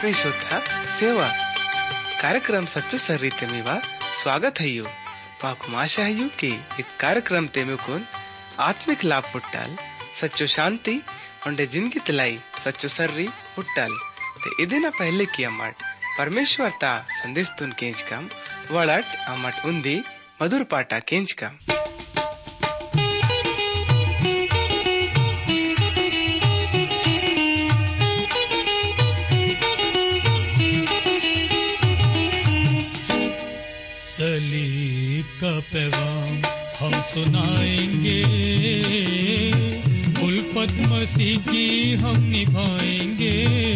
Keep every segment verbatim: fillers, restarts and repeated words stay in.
परमेश्वर सेवा कार्यक्रम सच्चो सर्रीते मीवा स्वागत है। माकु आशा है कि इस कार्यक्रम ते मुकुन आत्मिक लाभ पुट्टाल सच्चो शांति उंडे जिंदगी तलाई सच्चो सर्री पुट्टाल ते इदिना पहले की अम्मट परमेश्वर ता संदेश तुन केंच कम वड़ट अम्मट उन्दी मधुर पाटा केंच कम सलीब का पैगाम हम सुनाएंगे, उल्फत मसीह की हम निभाएंगे।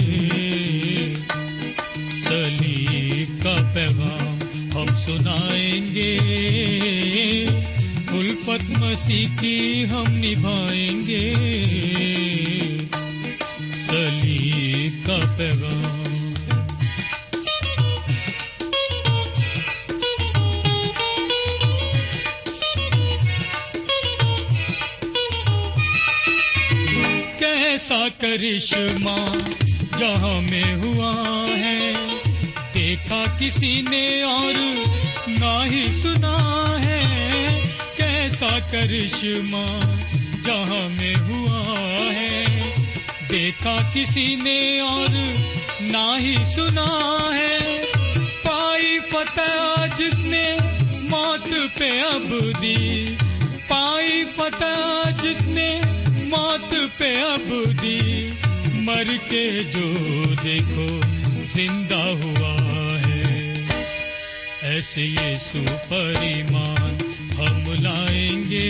सलीब का पैगाम हम सुनाएंगे, उल्फत मसीह की हम निभाएंगे। सलीब का पैगाम कैसा करिश्मा जहां में हुआ है, देखा किसी ने और ना ही सुना है। कैसा करिश्मा जहां में हुआ है, देखा किसी ने और ना ही सुना है। पाई फतह जिसने मौत पे अब दी, पाई फतह जिसने मौत पे अब दी, मर के जो देखो जिंदा हुआ है। ऐसे यीशु पर ईमान हम लाएंगे,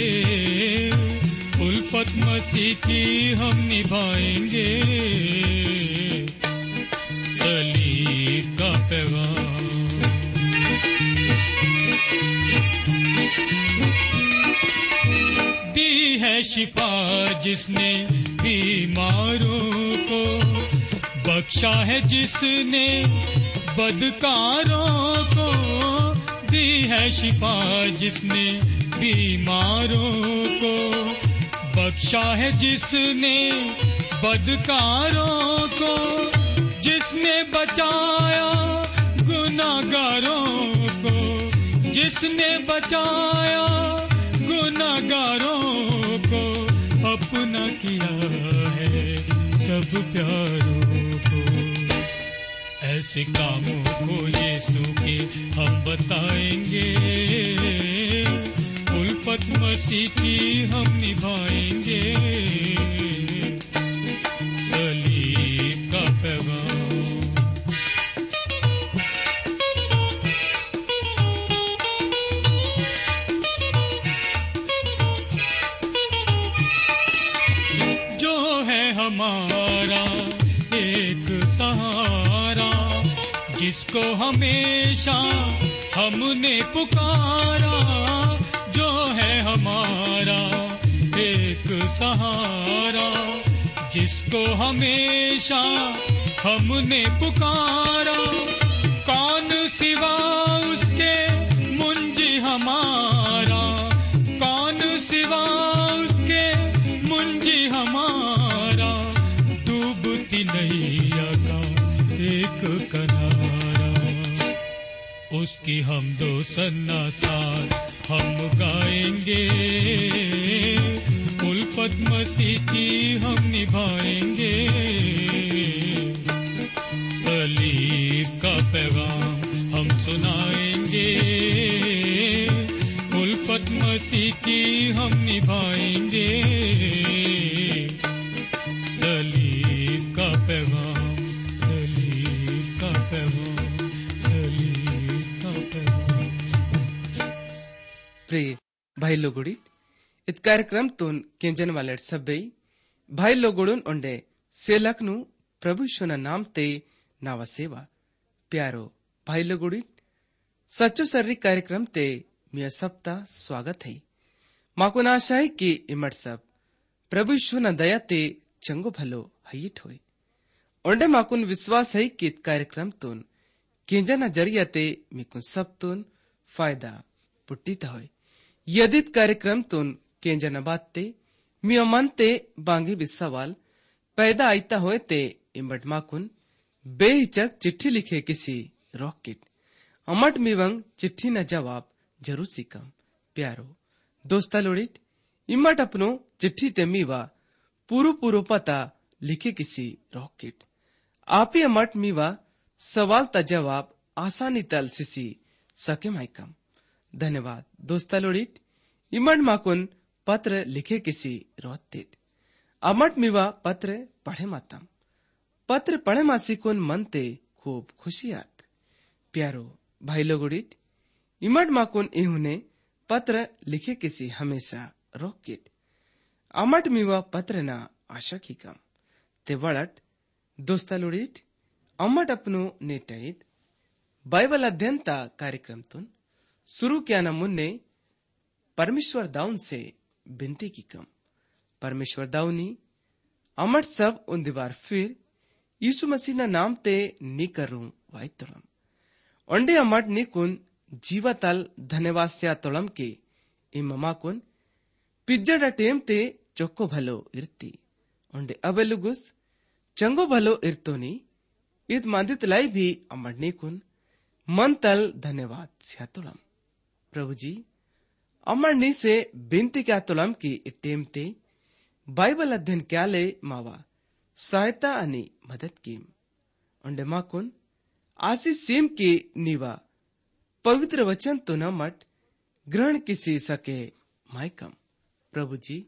उल्फत मसीह की हम निभाएंगे। सलीब का पैगाम है शिफा जिसने बीमारों को, बख्शा है जिसने बदकारों को। दी है शिफा जिसने बीमारों को, बख्शा है जिसने बदकारों को। जिसने बचाया गुनाहगारों को, जिसने बचाया गुनाहगारों को, अपना किया है सब प्यारों को। ऐसे कामों को यीशु के हम बताएंगे, उल्फत मसीह की हम निभाएंगे। सलीब का पैगाम हमारा एक सहारा, जिसको हमेशा हमने पुकारा। जो है हमारा एक सहारा, जिसको हमेशा हमने पुकारा। कौन सिवा उसके मुंजी हमारा, कौन सिवा उसके मुंजी हमारा। डूबती नैया का एक किनारा, उसकी हम दो सन्ना साथ हम गाएंगे। उल्फत मसीह की हम निभाएंगे। सलीब का पैगाम हम सुनाएंगे, उल्फत मसीह की हम निभाएंगे। सलीब का पैगाम, सलीब का पैगाम, सलीब का पैगाम। प्रिय भाई लोगुड़ी, इत कार्यक्रम तुन केंजन वाले सब्बे भाई लोगुड़ुन उंडे सेलकनु प्रभु शुना नाम ते नावा सेवा। प्यारो भाई लोगुड़ी, सच्चो सर्री कार्यक्रम ते मिया सप्ताह स्वागत है। माको आशा है कि इमट सब प्रभु ईश्वर न दया ते चंगो भलो हईट होए। ओंडे माकुन विश्वास है कि कार्यक्रम तुन केंजा न जरिया ते मिकुन सब तुन फायदा पुट्टीता होए। यदि कार्यक्रम तुन केंजा न बात ते मियो मन ते बांगी भी सवाल पैदा आईता होए ते इमट माकुन बेहिचक चिट्ठी लिखे किसी रॉकेट अमट मिवंग चिट्ठी न जवाब जरूर सीकम प्यारो दोस्ता लोड़ित इमट अपनो चिट्ठी ते मीवा पूरो पूरो पता लिखे किसी रॉकेट आप ही अमट मीवा सवाल ता जवाब आसानी तल सिसी सके माइकम धन्यवाद दोस्ता लोड़ित इमट माकुन पत्र लिखे किसी रोतित अमट मीवा पत्र पढ़े मातम पत्र पढ़े मासिकुन मनते खूब खुशियात प्यारो भाई लोगुड़ित इमट माकुन इहुने पत्र लिखे किसी हमेशा रोकित अमट मीवा पत्र ना आशा की कम ते वड़ट दोस्ता लोड़ित अमट अपनो नेटाइत बाइबल अध्ययन ता कार्यक्रम तुन शुरू किया न मुन्ने परमेश्वर दाउन से बिनती की कम परमेश्वर दाउनी अमट सब उन दीवार फिर यीशु मसीह ना नाम ते नी करूं वाई तोलम ओंडे अमट नी कुन जीवतल धन्यवाद से तोलम के इममा कुन पिज्जड़ टेम ते चोक्को भलो इर्ती ओंडे अबेलुगुस चंगो भलो इर्तोनी इत मादित लाई भी अमट नी कुन मन तल धन्यवाद से तोलम प्रभु जी अमर नी से बिनती क्या तोलम की टेम ते बाइबल अध्ययन क्या ले मावा सहायता अनि मदद कीम ओंडे माकुन आशीष सीम की नीवा पवित्र वचन तो न मट ग्रहण किसी सके माइकम प्रभु जी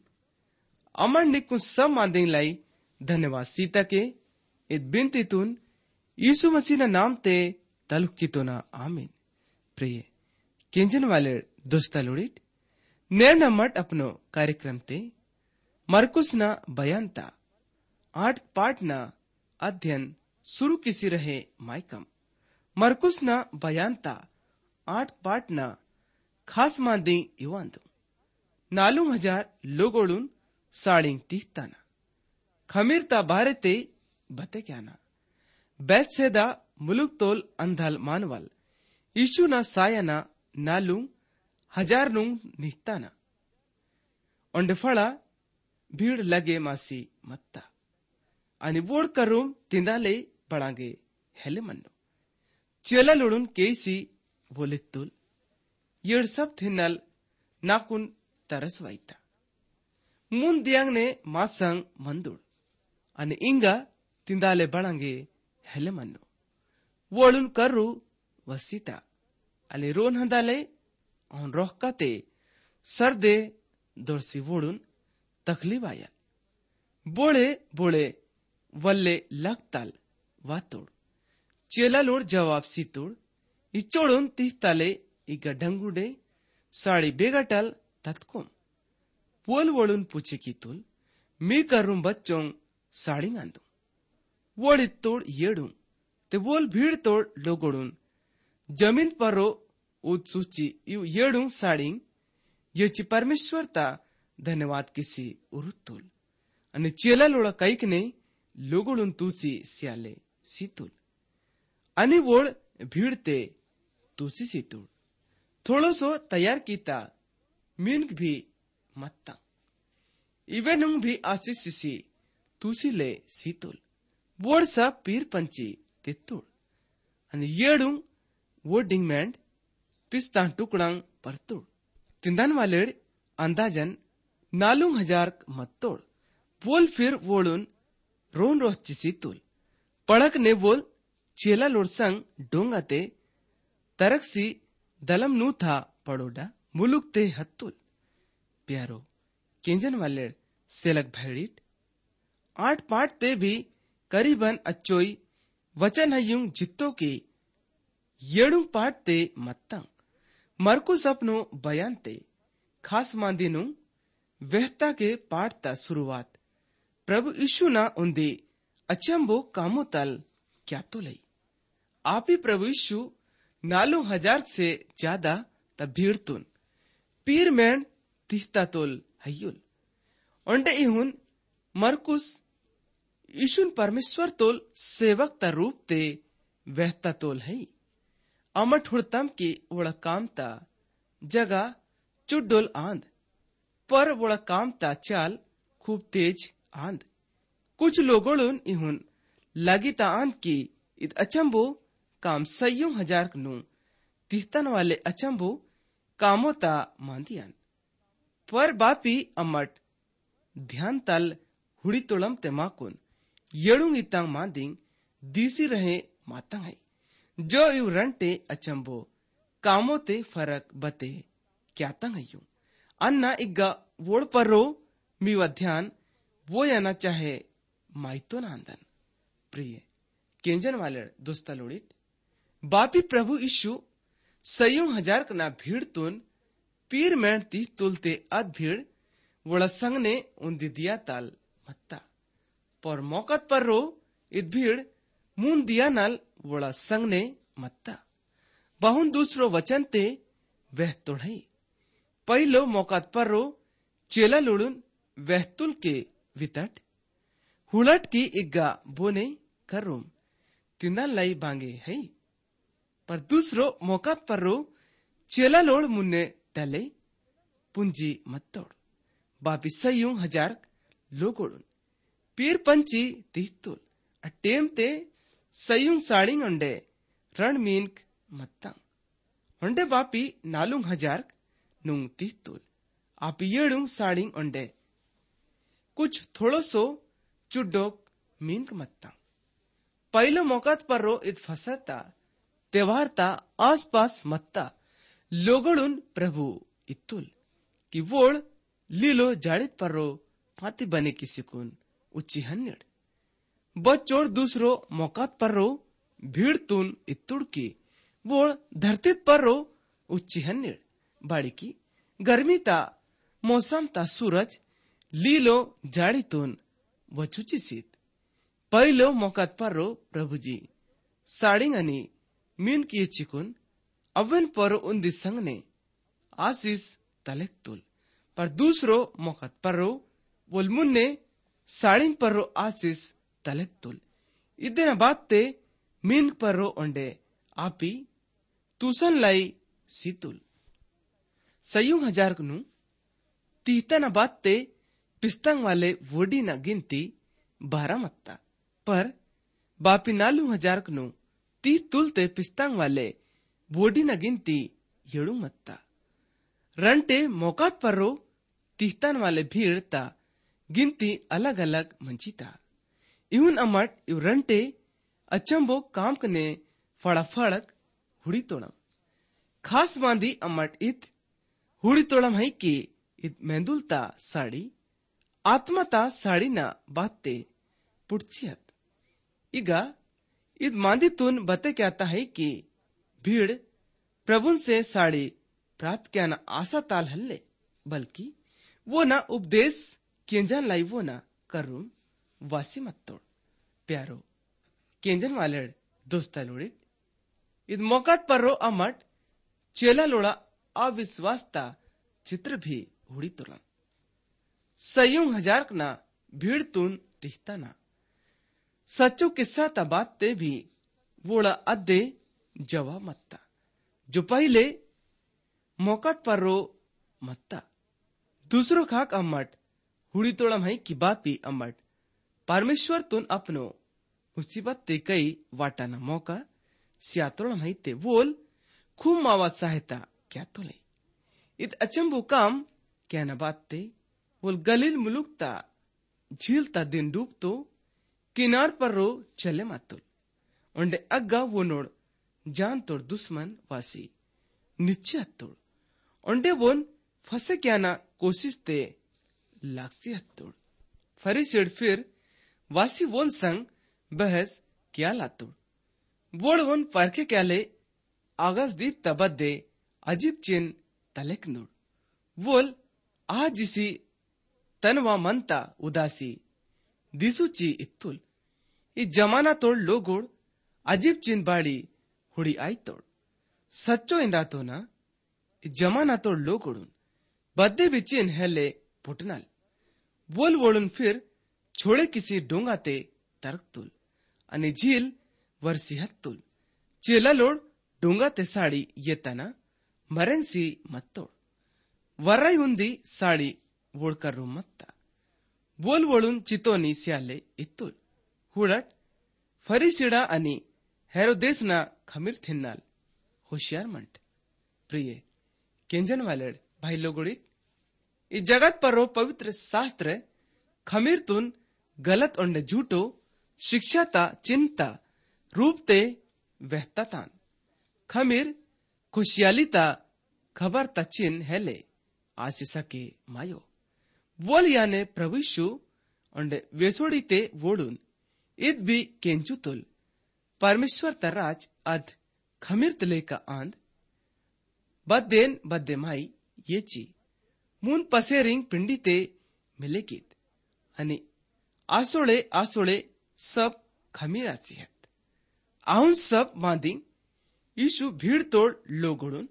अमर निकुन सब मांदें लाई धन्यवाद सीता के इत बिनती तुन यीशु मसीह ना नाम ते तलुक की तो ना आमीन प्रिय केंजन वाले दोस्ता लोड़िट नेर न मट अपनो कार्यक्रम ते मरकुस ना बयानता आठ पाठ ना अध्ययन शुरू किसी रहे माइकम मरकुस ना बयानता आठ पाठ ना खास मांदी युवांदु नालू हजार लोगोड़ुन साड़िंग तीहताना खमीरता बारे ते बते क्या ना बैतसेदा मुलुक तोल अंधल मानवल यीशु ना सायना नालू हजार नुंग निहताना ओंडे फड़ा भीड़ लगे मासी मत्ता आणि बोर्ड करूम तिंदाले बड़ांगे हेले मन्नो चेला लोडून केसी बोलितुल येड सब थिन्नल नाकुन तरस वाईता मुन दियांग ने मासंग मंदुड आणि इंगा तिंदाले बड़ांगे हेले मन्नो वोळून करू वसीता आणि रोन हंदाले औन रोहकाते सर्दे दोरसी वोळून तकलीफ आया बोळे बोळे वल्ले लगताल वातोड चेला लोड जवाब सीतोड इचोड़ून तीहताले इगा ढंगुडे साड़ी बेगटल तत्कोम पोल वोळून पूछे की तुल मी करूं बच्चों साड़ी गांदू वोड़ तोड़ येड़ू ते बोल भीड़ तोड़ लोगोड़ून जमीन परो उद सूची येड़ू साड़ी येची परमेश्वर ता धन्यवाद किसी उरुतुल आणि चेला लोड़ा काईक ने लोगोड़ून तूसी सियाले सीतुल आणि वोड़ भीड़ते तूसी सीतुल थोड़ो सो तैयार कीता मिनक भी मत्ता इवेनुंग भी आशीष सी तूसी ले सीतुल वोड़ सा पीर पंची तित्तुल आणि येड़ू वो डिंगमैंड पिस्ता टुकड़ांग परतुल तिंदान वालेड अंदाजन नालुंग हजार मत्तोड़ वोल फिर वोड़ून रोन रोहची सीतुल पड़क ने वोल चेला लोड़ संग डोंगाते तरक्सी दलम नू था पड़ोडा मुलुक ते हत्तुल प्यारो केंजन वालेड सेलक भैड़ीट आठ पाठ ते भी करीबन अच्छोई वचन हयुंग जित्तो की येड़ू पाठ ते मत्तंग मरकुस अपनो बयान ते खास मांदिनु वहता के पाठ ता शुरुआत प्रभु यीशु ना उन्दे अचंबो कामो तल क्या तो लई आप ही प्रभु यीशु नालू हजार से ज्यादा तब भीड़ तुन पीर मैंड तिहता तोल हयुल ओंडे इहुन मरकुस यीशुन परमेश्वर तोल सेवक ता रूप ते वहता तोल है अमट हुड़तम की वड़ा कामता जगह चुड्डोल आंध पर वड़ा कामता चाल खूब तेज आंध कुछ लोगों इहुन लगिता आंध की इत अचंबो काम सय्यों हजार नु तिहतन वाले अचंबो कामोता मांदियान पर बापी अमट ध्यान तल हुड़ी तोड़म ते माकुन येड़ुंग इतांग मांदिंग दीसी रहे मातंग है जो यू रंटे अचंबो कामो ते फरक बते क्या तंग है यूं अन्ना इग्गा वोड़ पर रो मीवा ध्यान वो या ना चाहे माइतो ना अंदन प्रिय केंजन वाले दोस्ता लोड़ित बापी प्रभु यीशु सय्यों हजार कना भीड़ तुन पीर मेंती तुलते अद भीड़ वड़ा संग ने उन्दी दिया ताल मत्ता पर मौकत पर रो इत भीड़ मुन दिया नाल वड़ा संग ने मत्ता बहुन दूसरो वचन ते वह तोड़ई पहलो मौकत पर रो चेला लुड़ुन वह तुल के वितट हुलट की इग्गा बोने करूम तिंदा लाई बांगे है पर दूसरो मौकत पर रो चेला लोड़ मुन्ने टले पुंजी मत तोड़ बापी सय्यों हजार लोगोड़ुन पीर पंची तीतुल अटेम ते सय्यों साड़िंग अंडे रण मीनक मत्ता अंडे बापी नालुंग हजार नुंग तीतुल आप येड़ुंग साड़िंग अंडे कुछ थोड़ो सो चुड्डोक मीनक मत्ता पहलो मौकत पर रो इत फसता त्योहारता आस पास मत्ता लोगड़ुन प्रभु इतुल कि वोड़ लीलो जाड़ित पर रो फाती बने की सिकुन उच्ची हन्यड़ बच्चोड़ दूसरो मौकात पर रो भीड़ तुन इतुड़ की वोड़ धरतीत पर रो उच्ची हन्यड़ बाड़ी की गर्मी ता मौसम ता सूरज लीलो जाड़ी तुन वचुची सीत पहलो मौकात पर रो प्रभु जी साड़िंग अनि मीन की चिकुन अवन पर उन दिसंग ने आशीष तलेक तुल पर दूसरो मौकत पर रो वोलमुन ने साड़िंग पर रो आशीष तलेक तुल इधर बात ते मीन पर रो अंडे आपी तूसन लाई सीतुल सय्यों हजार नु तीता न बात ते पिस्तंग वाले वोडी न गिनती बारह मत्ता पर बापी नालू हजार नु ती तुलते पिस्तंग वाले वोडी न गिनती येड़ू मत्ता रंटे मौकात पर रो तीहतन वाले भीड़ ता गिनती अलग अलग मंचिता इहुन अमट इव रंटे अचंबो काम कने फड़ा फड़क हुड़ी तोड़म खास बांधी अमट इत हुड़ी तोड़म है कि इत मेंदुलता साड़ी आत्मता साड़ी ना बाते पुटचियत इगा इत मांदी तुन बते कहता है कि भीड़ प्रभुन से साड़ी प्राप्त क्या ना आशा ताल हल्ले बल्कि वो ना उपदेश केंजन लाई वो ना करूम वासी मत तोड़ प्यारो केंजन वाले दोस्ता लोड़ित इत मौकात पर रो अमट चेला लोड़ा अविश्वासता चित्र भी हुड़ी तुरम सय्यों हजार ना भीड़ तुन तिहता ना सच्चो किस्सा तबात ते भी वोड़ा अद्दे जवाब मत्ता जो पहले मौकात पर रो मत्ता दूसरो खाक अम्मट हुड़ी तोड़म है कि बापी अम्मट परमेश्वर तुन अपनो मुसीबत ते कई वाटा न मौका सियातोड़म है ते वोल खूब मावा सहायता क्या तोले इत अचंबो काम क्या न बात ते वोल गलील मुलुकता झीलता दिन डूब तो किनार पर रो चले मातुल उंडे अग्गा वो नोड़ जान तोड़ दुश्मन वासी निश्चय तोड़ उंडे वोन फसे क्या ना कोशिश ते लाक्सी हत्तोड़ फरीसिड फिर वासी वोन संग बहस क्या लातोड़ बोड़ वोन परखे क्या ले आगाज दीप तबद दे अजीब चिन तलेक नोड़ वोल आज जिसी तनवा मनता उदासी दिसुची इत्तुल इ जमाना तोड़ लोगोड़ अजीब चिन बाड़ी हुड़ी आई तोड़ सच्चो इंदा तो ना इ जमाना तोड़ लोगोड़ुन बद्दे भी चिन हेले पुटनल वोल वोड़ुन फिर छोड़े किसी डोंगा ते तरक तुल अनि झील वर्सी हत्तुल चेला लोड़ डोंगा ते साड़ी ये तना मरन सी मत तोड़ वर्राई हुंदी साड़ी वोड़कर रू मत्ता बोल वोळून चितोनी स्याले इत्तुल हुडट फरीसिडा अनि हेरोदेस ना खमीर थिन्नाल होशियार मंट। प्रिय केंजन वाले भाई लोगोड़ी, इस जगत पर रो पवित्र शास्त्र खमीर तुन गलत और झूठो शिक्षा ता चिंता रूप ते वहता तान खमीर खुशियाली ता खबर ता चिन्ह हेले आशीषा के मायो वोल याने प्रभुशु और वेसोड़ी ते वोडून इत भी केंचु तुल परमेश्वर तराज अध खमीर तले का आंद बदेन बदे माई ये ची मून पसेरिंग पिंडी ते मिले कीत आणि आसोळे आसोळे सब खमीराची आहेत आहुन सब मांदिंग यीशु भीड़ तोड़ लोगोडून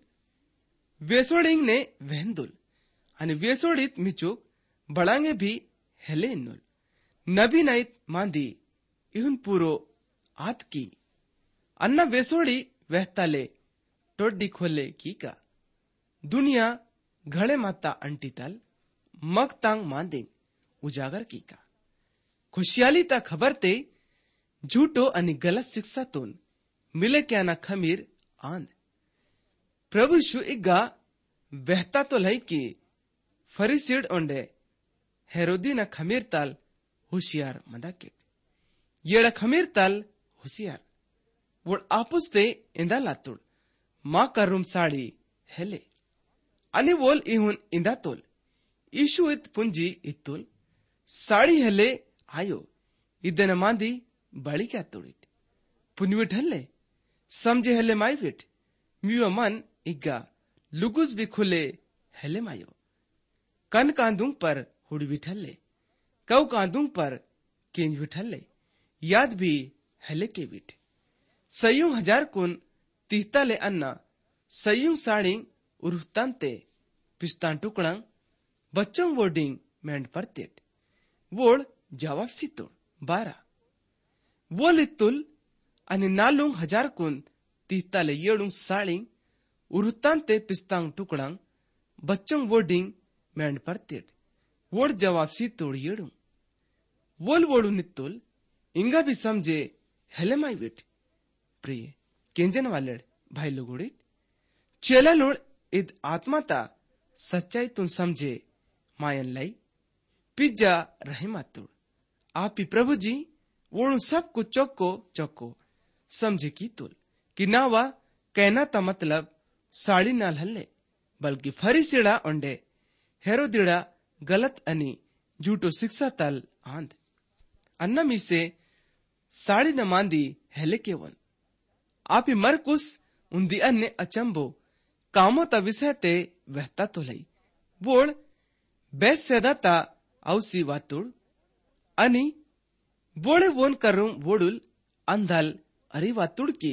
वेसोडिंग ने वहंदुल आणि वेसोडीत मिचूक बळांगे भी हेले इन्नुल नबी नाईत मांदी इहुन पूरो आत की अन्ना वेसोडी वहताले टोड्डी खोले की का दुनिया घड़े माता अंटीतल मग तांग मांदिंग उजागर की का खुशियाली ता खबर ते झूठो आणि गलत शिक्षा तोन मिले क्या ना खमीर आंद प्रभु शु इग्गा वहता तो लई की फरीसीड ओंडे हेरोदी ना खमीर ताल होशियार मदाकिट येड़ा खमीर ताल होशियार वोड आपुस ते इंदा लातुड मा करूम साड़ी हेले अनि वोल इहुन इंदा तोल ईशु इत पुंजी इतुल साड़ी हेले आयो इदन मांदी बड़ी क्या तोड़िट पुनविट हल्ले समझे हेले माईविट म्यू मन इग्गा लुगुस भी खुले हेले मायो कन कांदुंग पर हुड़ी बिठल्ले कौ कांदुंग पर केंज बिठल्ले याद भी हेले के बिठ सयुं हजार कुन तीहता ले अन्ना सयुं साड़िंग उरुहतांते पिस्तान टुकड़ांग बच्चों वोडिंग मेंड परतेट वोड जवाब सितोड बारा वो लित्तुल आणि नालुंग हजार कुन तीहता ले येडुंग साड़िंग उरुहतांते पिस्तांग टुकड़ांग बच्चों वोडिंग मेंड परतेट वोड जवाब सितोड येडुंग वोल वोडू नित्तुल इंगा भी समझे हेले माई विट प्रिय केंजन वाले भाई लोगोड़ी चेला लोड इद आत्माता सच्चाई तुम समझे मायन लाई पिज्जा रहे मातुड़ आप ही प्रभु जी वो सब कुछ चौको चौको समझे की तुल कि ना वा कहना ता मतलब साड़ी नाल हल्ले बल्कि फरीसीड़ा ओंडे हेरोदिड़ा गलत अनि झूठो शिक्षा तल आंध अन्ना मी से साड़ी न मांदी हेले केवन आप ही मरकुस उन्दी अन्य अचंबो कामो ता विषय ते वहता तो लई बोल बेस सेदाता औसी वातुड़ अनि बोले वोन करूं वोडुल अंधाल अरी वातुड़ की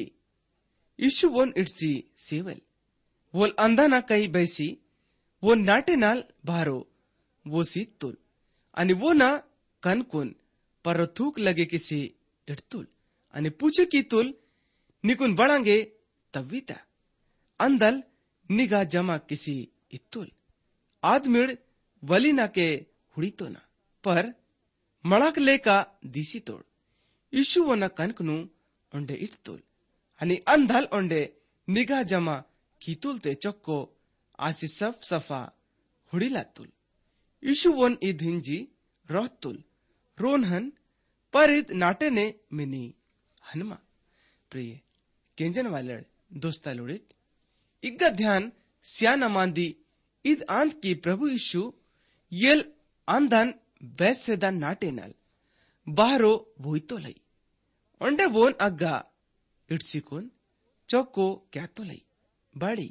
इशु वोन इट्सी सेवल वोल अंधा ना कई बैसी वो नाटे नाल भारो वो सीत तुल अनि वो ना कनकुन पर थूक लगे किसी इटतुल अनि पूछे की तुल निकुन बढ़ांगे तवीता अंदल निगाह जमा किसी इतुल आदमिड़ वली ना के हुड़ी तो ना पर मड़ाक लेका दीसी तोड़ इशु वो ना कनकनु ओंडे इटतुल अनि अंधल ओंडे निगाह जमा कीतुल ते चक्को आसी सब सफा हुड़ी लातुल इशु वोन इद हिंजी रोहतुल रोनहन पर इद नाटे ने मिनी हनमा प्रिय केंजन वाले दोस्ता लोड़ित इग्गा ध्यान स्याना मांदी इद आंत की प्रभु यीशु येल आंधन बैस सेदा नाटे नल बाहरो वोई तो लई ओंडे बोन अग्गा इट्सिकुन चौको क्या तो लई बड़ी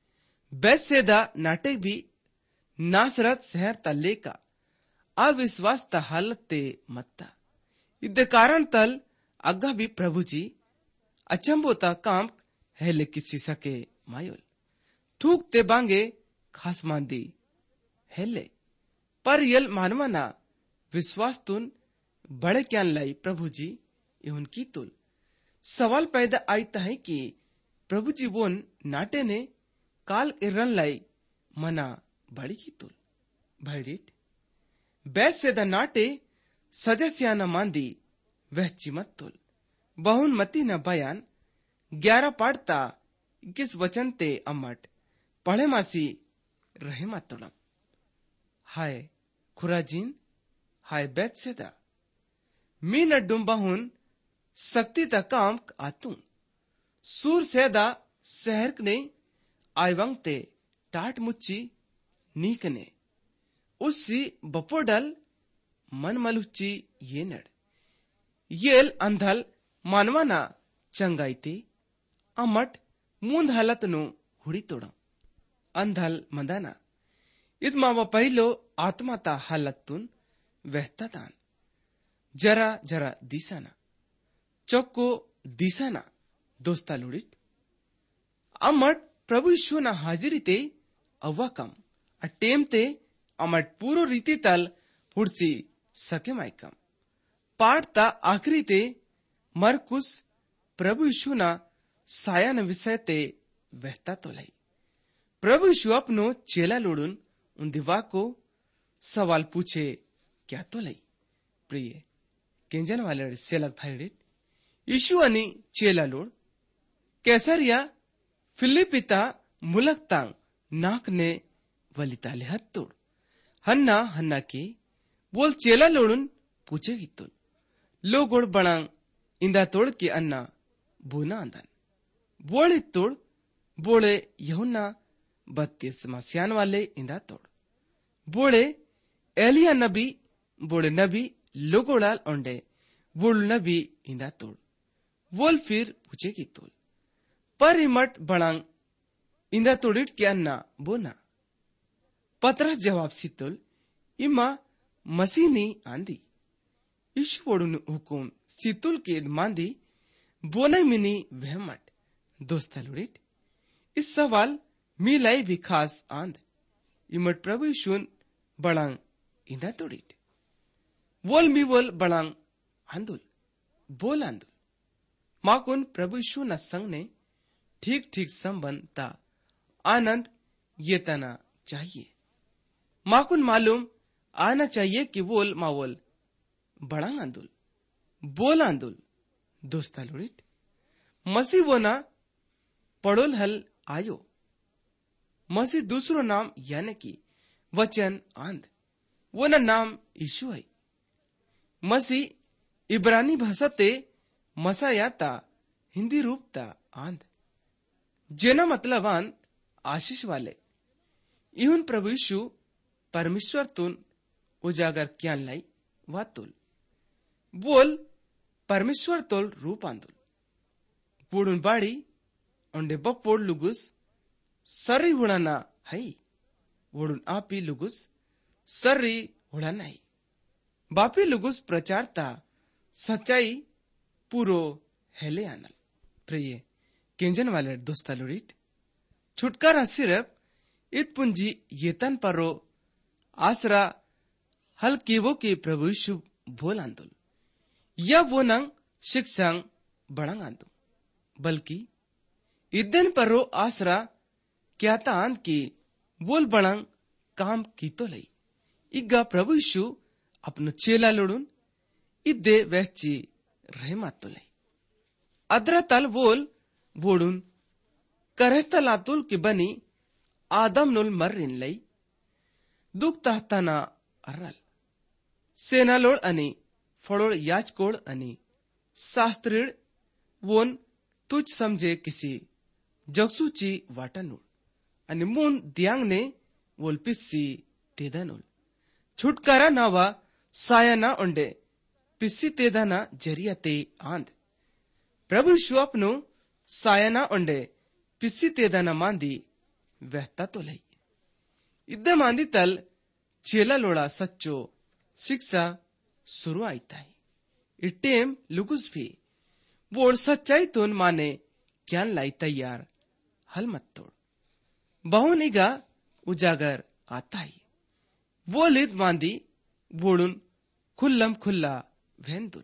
बैस सेदा नाटे भी नासरत शहर तल्ले का अविश्वास ता हालत ते मत्ता इद कारण तल अग्गा भी प्रभु जी अचंबोता काम हेले किसी सके मायोल थूक ते बांगे खास मांदी हेले पर यल मानवना विश्वास तुन बड़े क्या लाई प्रभु जी इहुन की तुल सवाल पैदा आईता है कि प्रभु जी वोन नाटे ने काल इरन लाई मना बड़ी की तुल भड़ित बैस से द नाटे सदस्या न मांदी वह चिमत तुल बहुन मती न बयान ग्यारह पाड़ता किस वचन ते अम्मट पढ़े मासी रहे मातोड़म। हाय खुराजीन, हाय बैतसेदा, मी न डुम्बाहुन शक्ति ता काम आतू सूर सेदा शहर ने आयवंग ते टाट मुच्ची नीकने उसी बपोडल मन मलुच्ची ये नड येल अंधल मानवाना चंगाईते अमट मूंद हालत नु हुड़ी तोड़म अंधल मंदाना इद मावा पहलो आत्माता हालत तुन वहता तान जरा जरा दिसाना चौको दिसाना दोस्ता लुड़ित अमट प्रभु यीशु ना हाजिरी ते अव्वाकम अटेम ते अमट पूरो रीति तल हुड़सी सके माइकम पाठता आखरी ते मरकुस प्रभु यीशु ना सायान विषय ते वहता तो लाई प्रभु यीशु अपनो चेला लोडुन उन दिवा को सवाल पूछे क्या तो लाई प्रिय केंजन वाले सेलक भाईडित यीशु अनि चेला लोड कैसरिया फिलिपिता मुलक तांग नाक ने वलिताले हत तोड़ हन्ना हन्ना के बोल चेला लोडुन पूछे गितुल लोगोड़ बणांग इंदा तोड़ के अन्ना बोना अंदन बोले तोड़ बोले यहुन्ना बत्तीस मसियान वाले इंदा तोड़ बोले एलिया नबी बोले नबी लोगोड़ाल ओंडे बोल नबी इंदा तोड़ बोल फिर पूछे गितुल पर इमट बणांग इंदा तोड़िट के अन्ना बोना पत्रस जवाब सितुल इमा मसीनी आंदी यीशु वोडुन हुकुम सितुल के मांदी बोने मिनी वहमट दोस्ता लुड़िट इस सवाल मिलाई भी खास आंद इमट प्रभु यीशु बड़ांग इंदा तोड़िट वोल मी वोल बड़ांग आंदुल बोल आंदुल माकुन प्रभु यीशु न संग ने ठीक ठीक संबंध ता आनंद ये तना चाहिए माकुन मालूम आना चाहिए कि बोल मावोल बड़ांग आंदुल बोल आंदुल दोस्ता लुड़िट मसी वो ना पड़ोल हल आयो मसी दूसरो नाम यानी कि वचन आंद वो ना नाम यीशु है मसी इब्रानी भाषा ते मसायाता हिंदी रूप ता आंद जेना मतलब आंद आशीष वाले इहुन प्रभु यीशु परमेश्वर तुन उजागर क्या लाई वातुल बोल परमेश्वर तोल रूप आंदुल बूढ़ुन बाड़ी ओंडे बपोड़ लुगुस सर्री हुड़ाना है वोडुन आपी लुगुस सर्री हुड़ाना है बापी लुगुस प्रचारता सच्चाई पूरो हेले आनल प्रिय केंजन वाले दोस्ता लुड़िट छुटकारा सिर्फ इत पुंजी येतन परो आसरा हल केवो के प्रभु यीशु बोल आंदुल या वो नंग शिक्षांग बड़ंग आंदु बल्कि इदन परो आसरा क्या तान की बोल बड़ंग काम की तो लई इग्गा प्रभु यीशु अपनो चेला लोडुन इद्दे वहची रहे मात तो लई अदरा तल बोल वोडुन करहतल आतुल की बनी आदम नुल मर्रिन लई दुख ताहताना अर्रल सेना लोड अनि फड़ोड़ याचकोड़ अनि शास्त्रीड वोन तुझ समझे किसी जगसूची वाटनुल अनि मुन दियांग ने वोल पिस्सी तेदानुल छुटकारा नावा सायना ओंडे पिस्सी तेदाना जरिया ते आंद प्रभु यीशु अपनो सायना ओंडे पिस्सी तेदाना मांदी वहता तो लई इद्दे मांदी तल चेला लोड़ा सच्चो शिक्षा शुरू आईता है इटेम लुगुस भी बोल सच्चाई तुन माने क्या लाई तैयार हल मत तोड़ बहुनिगा उजागर आता है वो लिद मांदी बोडुन खुल्लम खुल्ला वेंदुल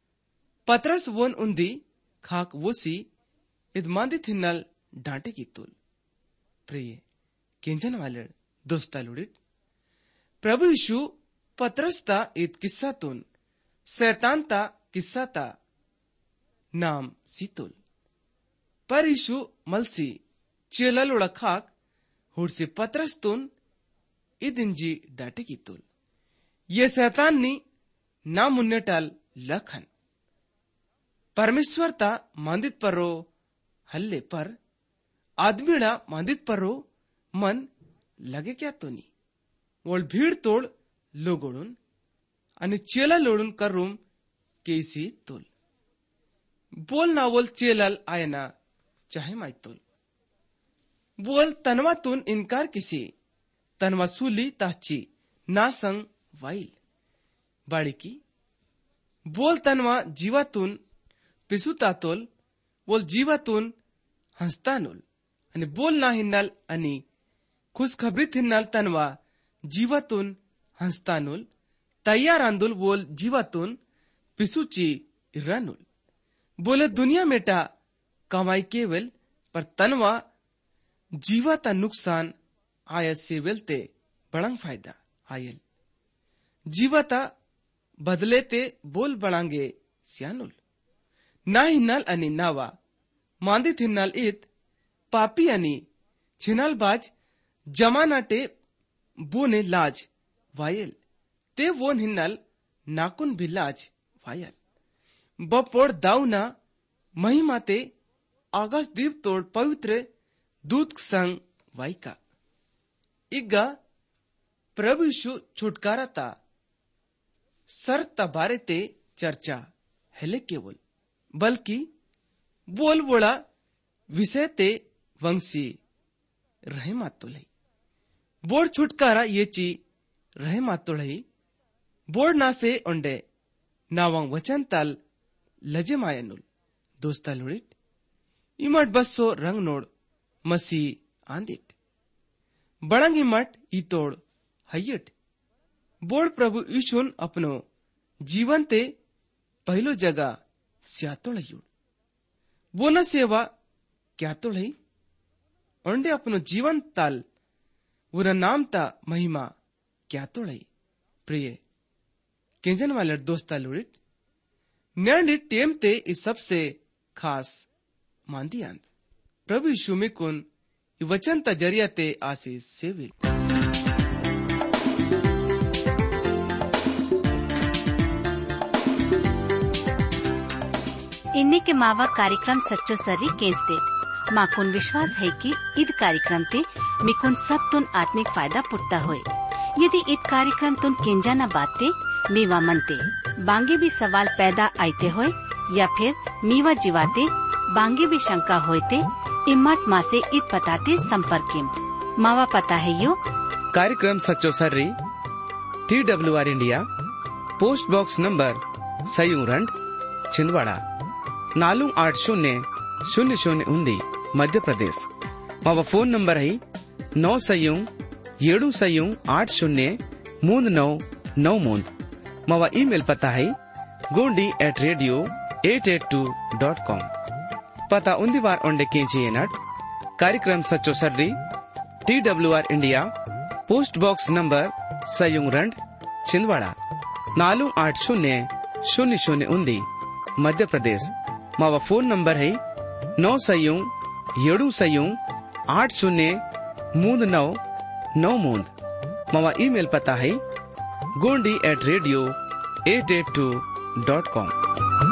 पत्रस वोन उन्दी खाक वोसी इद मांदी थिन्नल डांटे की तुल प्रिय केंजन वाले दोस्ता लुड़िट प्रभु यीशु पत्रस्ता इत किस्सा तुन शैतान ता किस्सा ता नाम सीतुल पर यीशु मलसी चेलल उड़खाक हुड़सी पत्रस्तुन इदिंजी डाटे की तुल ये शैतान नी ना मुन्नेटाल लखन परमेश्वर ता मांदित परो हल्ले पर आदमीड़ा मांदित परो मन लगे क्या तो नी वोल भीड़ तोड़ लोगोड़ून आणि चेला लोडून करूम केसी तोल बोल ना बोल चेलल आयना चाहे माय तोल बोल तनवातून इनकार किसी तनवा सुली ताची ना संग वाईल बाळीकी बोल तनवा जीवातून पिसुता तोल बोल जीवातून हंसतानोल आणि बोल ना हिन्नाल आणि खुशखबरीत हिन्नाल तनवा जीवातून हंसतानोल तैयार आंदोल बोल जीवातून पिसूची रनुल बोले दुनिया मेटा कमाई केवल पर तनवा जीवाता नुकसान आयल से वेलते बड़ंग फायदा आयल जीवाता बदले ते बोल बड़ांगे सियानुल ना हिन्नाल आणि नावा मांदित हिन्नाल इत पापी आणि छिनालबाज जमानाटे बोने लाज वायल ते वोन हिन्नाल नाकुन भी लाज वायल बपोड़ दाऊना महिमाते आकाश दीप तोड़ पवित्र दूत संग वाइका इग्गा प्रभु यीशु छुटकारा ता सर तबारे ते चर्चा हेले केवल बल्कि बोल बोला विषय ते वंशी रहे मातुलई बोड़ छुटकारा ये ची रहे मातुलई बोड़ ना से उंडे नावंग वचन ताल लजे मायनुल दोस्ता लुड़िट इमट बस्सो रंग नोड मसी आंदिट बड़ंग इमट इतोड़ हयट बोड़ प्रभु यीशुन अपनो जीवन ते पहलो जगह स्यातोड़युड़ बोना सेवा क्या तोड़ई ओंडे अपनो जीवन ताल उरा नाम ता महिमा क्या तोड़ई प्रिय केंजन वाले दोस्ता लुड़िट न्याणी टेम ते इस सबसे खास मांदियान प्रभु यीशु में कुन वचन ता जरिया ते आशीष सेविल इन्ने के मावा कार्यक्रम सच्चो सर्री केस दे माकुन विश्वास है कि ईद कार्यक्रम ते मिकुन सब तुन आत्मिक फायदा पुट्टा होए यदि ईद कार्यक्रम तुन केंजा न बाते मीवा मनते बांगे भी सवाल पैदा आते होए या फिर मीवा जीवाते बांगे भी शंका होते इम्मत माँ से ईद पताते संपर्क मावा पता है यो कार्यक्रम सच्चो सर्री T W R India post box number सयूरंड छिंदवाड़ा नालू आठ शून्य शून्य शून्य उन्दी मध्य प्रदेश मावा फोन नंबर है नौ सयू येडू सयू आठ शून्य मूंद नौ नौ मूंद मावा ईमेल पता है Gondi at radio at at two dot com पता उन्दी बार ओंडे केंची एनट कार्यक्रम सच्चो सर्री T W R India post box number सयूरंड छिंदवाड़ा नालू आठ शून्य शून्य शून्य उन्दी मध्य प्रदेश मावा फोन नंबर है नौ सयू येडू सयू आठ शून्य मूंद नौ नौ मूंद मावा ईमेल पता है Gondi at radio at at two dot com.